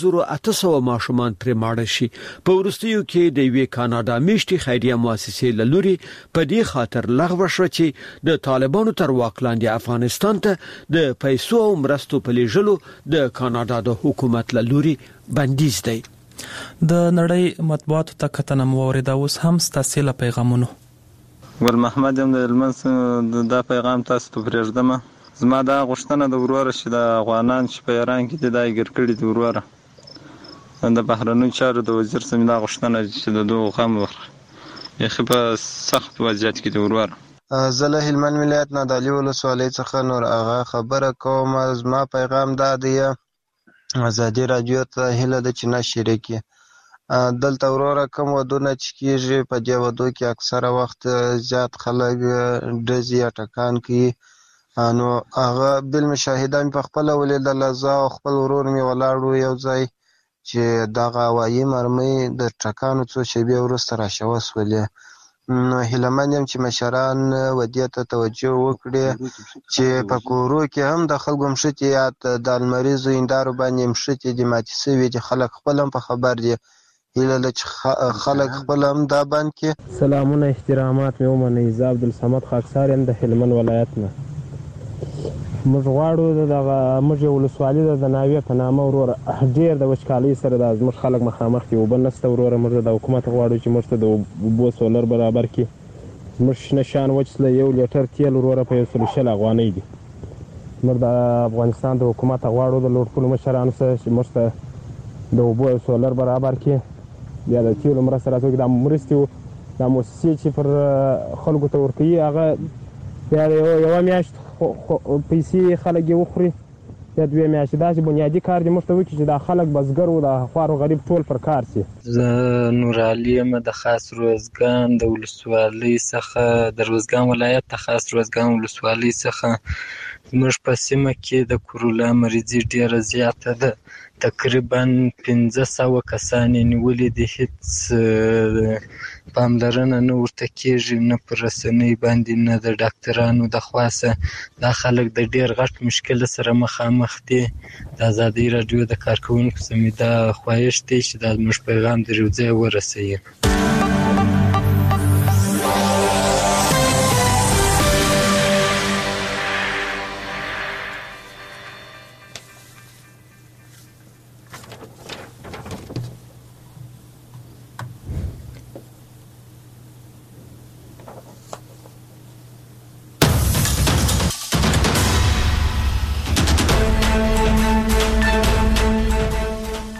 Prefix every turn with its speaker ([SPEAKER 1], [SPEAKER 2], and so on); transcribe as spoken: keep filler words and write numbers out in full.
[SPEAKER 1] زرو اته سوه ماشومان پرې ماړه شي. په وروستیو کې د یوې کاناډا میشتي خیریه مؤسسې له لوري په دې خاطر لغوه شو چې د طالبانو تر واک لاندې افغانستان ته د پیسو او مرستو په لیږلو د کاناډا د حکومت له لوري بندیز دی.
[SPEAKER 2] د نړۍ مطبوعاتو ته کتنه مو واورېده. اوس هم ستاسې له پیغامونو.
[SPEAKER 3] ګل محمد یم د هلمند. دا پیغام تاسو ته پرېږدم. زما دا غوښتنه د وروره چې د افغانان چې په ایران کې دي دا یې ګیر کړي دي وروره. د بهرنیو چارو د وزیر څخه دا غوښتنه چې د دغو غم وخوري یخي په سخت وضعیت کې دی وروره.
[SPEAKER 4] زه له هلمند ولایت نه د علي ولسوالۍ څخه نور هغه خبره کوم. زما پیغام دا دی ازادي راډیو ته هیله ده چې نشر کړي. دلته وروره کوم ودونه چې کېږي په دې ودو کې اکثره وخت زیات خلک ډزې یا ټکان کوي. نو هغه بالمشاهده مې په خپله ولیدله. زه او خپل ورور مې ولاړ وو یو ځای چې دغه هوایي مرمۍ د ټکانو څو شېبې وروسته راشوه سولې. نو هیلهمن یم چې مشران ودې ته توجه وکړي چې په کورو کې هم د خلکو مښتې یا د المریزو هندارو باندې مښتې دي ماتې سوي دي. خلک خپل هم په خبر دي. هیله ده چې خلک خپل هم دا بند کړي.
[SPEAKER 5] سلامونه احترامات مې ومنئ. زه عبدالصمد خاکسار یم د هلمند ولایت نه. موږ غواړو دغه موږ یو ولسوالي ده د ناوې په نامه وروره ډېر د وچکالۍ سره دا زموږ خلک مخامخ دي. اوبه نشته وروره. موږ د حکومت غواړو چې موږ ته د اوبو سولر برابر کړي. موږ شنه شان وچ یو لیټر تیل وروره په یو سلو شل افغانۍ دي. موږ د افغانستان د حکومت غواړو د لوړ پوړو مشرانو سره چې موږ ته د اوبو سولر برابر کړي یا د تیلو مرسته راته وکړي. دا مرستې دا موسسې چې پر خلکو ته ورکوي هغه بیا یوه میاشت پیسې خلک یې وخوري یا دوې میاشتې. داسې بنیادي کار دې موږ ته وکړي چې دا خلک بزګر و د خوار و غریب ټول پر کار شي.
[SPEAKER 6] زه نورعلي یم د خاص روزګان د ولسوالۍ څخه د روزګان ولایت د خاص روزګان ولسوالۍ څخه. زموږ په سیمه کې د کرولا مریضي ډېره زیاته ده. تقریبا پنځه سوه کسان یې نیولي دي. هېڅ پاملرنه نه ورته کېږي، نه پر رسنۍ باندې نه د ډاکټرانو د خوا څخه. دا خلک د ډېر غټ مشکل سره مخامخ دي. د ازادۍ راډیو د کارکوونکو څخه مې دا خواهش دی چې دا زموږ پیغام در یو ځای ورسوي.